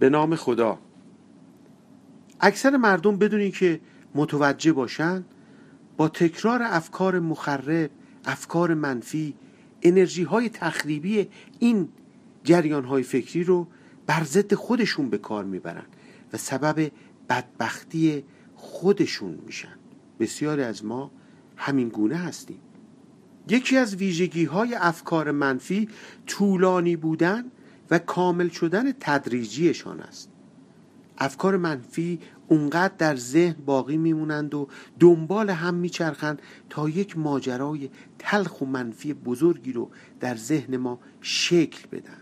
به نام خدا. اکثر مردم بدون اینکه متوجه باشن با تکرار افکار مخرب، افکار منفی، انرژی های تخریبی این جریان های فکری رو بر ضد خودشون به کار میبرن و سبب بدبختی خودشون میشن. بسیاری از ما همین گونه هستیم. یکی از ویژگی های افکار منفی طولانی بودن و کامل شدن تدریجیشان است. افکار منفی اونقدر در ذهن باقی میمونند و دنبال هم میچرخند تا یک ماجرای تلخ و منفی بزرگی رو در ذهن ما شکل بدن.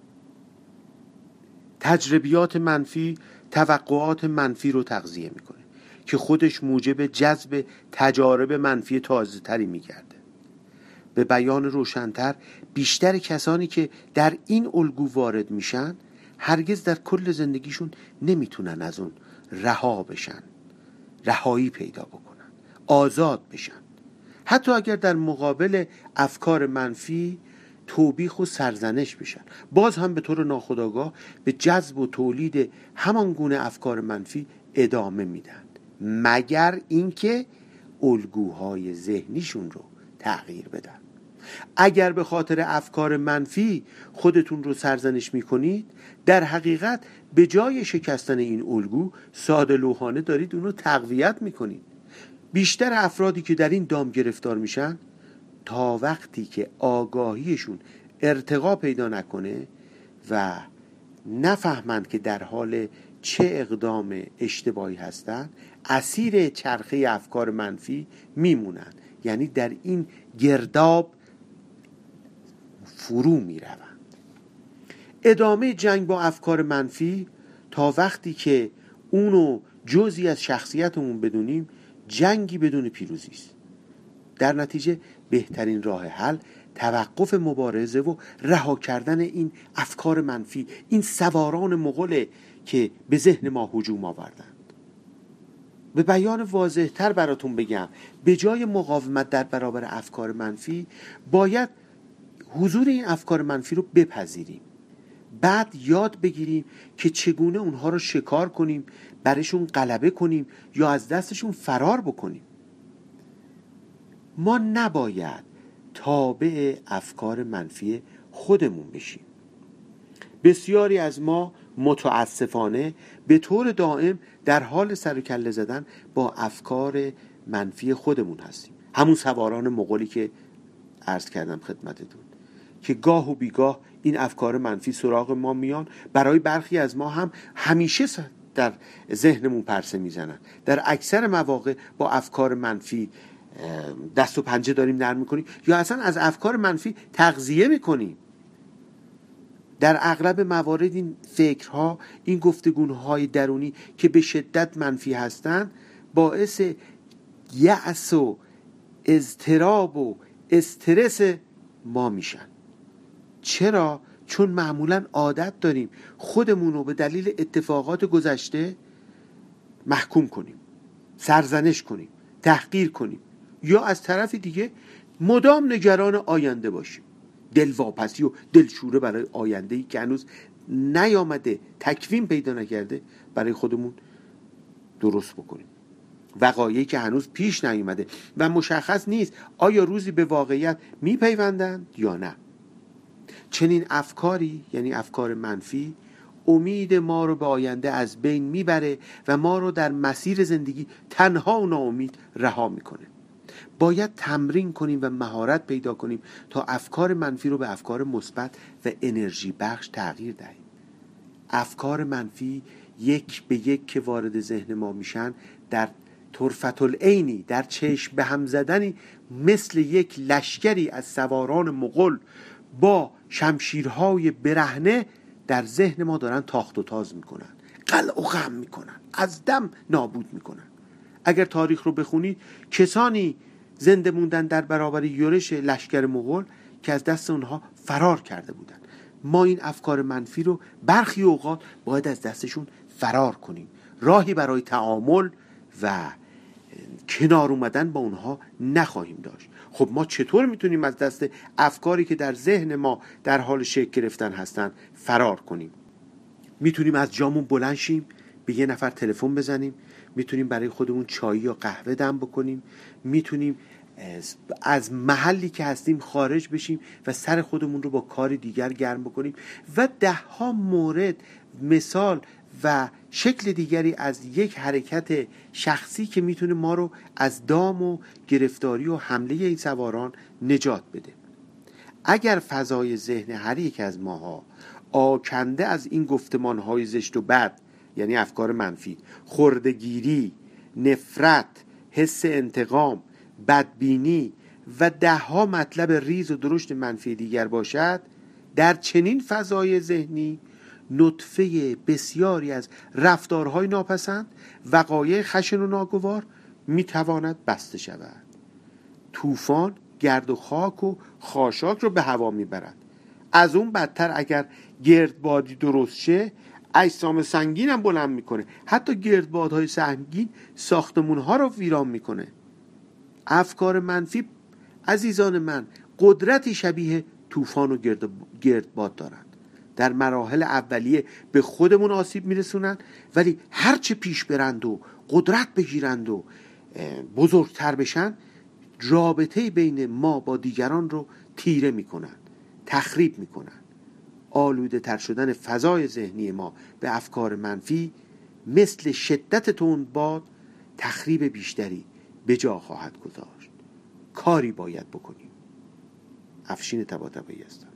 تجربیات منفی توقعات منفی رو تغذیه میکنه که خودش موجب جذب تجارب منفی تازه تری میگرده. به بیان روشن‌تر، بیشتر کسانی که در این الگو وارد میشن هرگز در کل زندگیشون نمیتونن از اون رها بشن، رهایی پیدا بکنن، آزاد بشن. حتی اگر در مقابل افکار منفی توبیخ و سرزنش بشن، باز هم به طور ناخودآگاه به جذب و تولید همان گونه افکار منفی ادامه میدن، مگر اینکه الگوهای ذهنیشون رو تغییر بدن. اگر به خاطر افکار منفی خودتون رو سرزنش میکنید، در حقیقت به جای شکستن این الگو ساده لوحانه دارید اون رو تقویت میکنید. بیشتر افرادی که در این دام گرفتار میشن تا وقتی که آگاهیشون ارتقا پیدا نکنه و نفهمند که در حال چه اقدام اشتباهی هستن، اسیر چرخه افکار منفی میمونن، یعنی در این گرداب فرو میروند. ادامه جنگ با افکار منفی تا وقتی که اونو جزئی از شخصیتمون بدونیم جنگی بدون پیروزی است. در نتیجه بهترین راه حل توقف مبارزه و رها کردن این افکار منفی، این سواران مغول که به ذهن ما هجوم آوردند. به بیان واضح تر براتون بگم، به جای مقاومت در برابر افکار منفی باید حضور این افکار منفی رو بپذیریم، بعد یاد بگیریم که چگونه اونها رو شکار کنیم، برشون غلبه کنیم یا از دستشون فرار بکنیم. ما نباید تابع افکار منفی خودمون بشیم. بسیاری از ما متاسفانه به طور دائم در حال سر و کله زدن با افکار منفی خودمون هستیم. همون سواران مغولی که عرض کردم خدمتتون که گاه و بیگاه این افکار منفی سراغ ما میان. برای برخی از ما هم همیشه در ذهنمون پرسه میزنن. در اکثر مواقع با افکار منفی دست و پنجه داریم نرم میکنیم یا اصلا از افکار منفی تغذیه میکنیم. در اغلب موارد این فکرها، این گفتگوهای درونی که به شدت منفی هستند باعث یأس و اضطراب و استرس ما میشن. چرا؟ چون معمولا عادت داریم خودمون رو به دلیل اتفاقات گذشته محکوم کنیم، سرزنش کنیم، تحقیر کنیم یا از طرف دیگه مدام نگران آینده باشیم. دلواپسی و دلشوره برای آینده‌ای که هنوز نیامده، تکوین پیدا نکرده برای خودمون درست بکنیم. وقایعی که هنوز پیش نیامده و مشخص نیست آیا روزی به واقعیت میپیوندند یا نه. چنین افکاری، یعنی افکار منفی، امید ما رو به آینده از بین میبره و ما رو در مسیر زندگی تنها و ناامید رها میکنه. باید تمرین کنیم و مهارت پیدا کنیم تا افکار منفی رو به افکار مثبت و انرژی بخش تغییر دهیم. افکار منفی یک به یک که وارد ذهن ما میشن، در طرفة العینی، در چشم به هم زدنی، مثل یک لشکری از سواران مغول با شمشیرهای برهنه در ذهن ما دارن تاخت و تاز میکنن، قلع و قم میکنن، از دم نابود میکنن. اگر تاریخ رو بخونید، کسانی زنده موندن در برابر یورش لشکر مغول که از دست اونها فرار کرده بودن. ما این افکار منفی رو برخی اوقات باید از دستشون فرار کنیم. راهی برای تعامل و کنار اومدن با اونها نخواهیم داشت. خب ما چطور میتونیم از دست افکاری که در ذهن ما در حال شکل گرفتن هستن فرار کنیم؟ میتونیم از جامون بلند شیم، به یه نفر تلفن بزنیم، میتونیم برای خودمون چای یا قهوه دم بکنیم، میتونیم از محلی که هستیم خارج بشیم و سر خودمون رو با کار دیگر گرم بکنیم و 10 مورد مثال و شکل دیگری از یک حرکت شخصی که میتونه ما رو از دام و گرفتاری و حمله این سواران نجات بده. اگر فضای ذهن هر یک از ماها آکنده از این گفتمانهای زشت و بد، یعنی افکار منفی، خردگیری، نفرت، حس انتقام، بدبینی و 10 مطلب ریز و درشت منفی دیگر باشد، در چنین فضای ذهنی نطفه بسیاری از رفتارهای ناپسند، وقایع خشن و ناگوار میتواند بسته شود. طوفان گرد و خاک و خاشاک رو به هوا میبرد. از اون بدتر اگر گردبادی درست شه، اجسام سنگین هم بلند میکنه. حتی گردبادهای سنگین ساختمونها رو ویران میکنه. افکار منفی عزیزان من قدرتی شبیه طوفان و گردباد دارند. در مراحل اولیه به خودمون آسیب میرسونن، ولی هرچه پیش برند و قدرت بگیرند و بزرگتر بشن، رابطه بین ما با دیگران رو تیره میکنن، تخریب میکنن. آلوده تر شدن فضای ذهنی ما به افکار منفی مثل شدت تندباد تخریب بیشتری به جا خواهد گذاشت. کاری باید بکنیم. افشین طباطبایی هستم.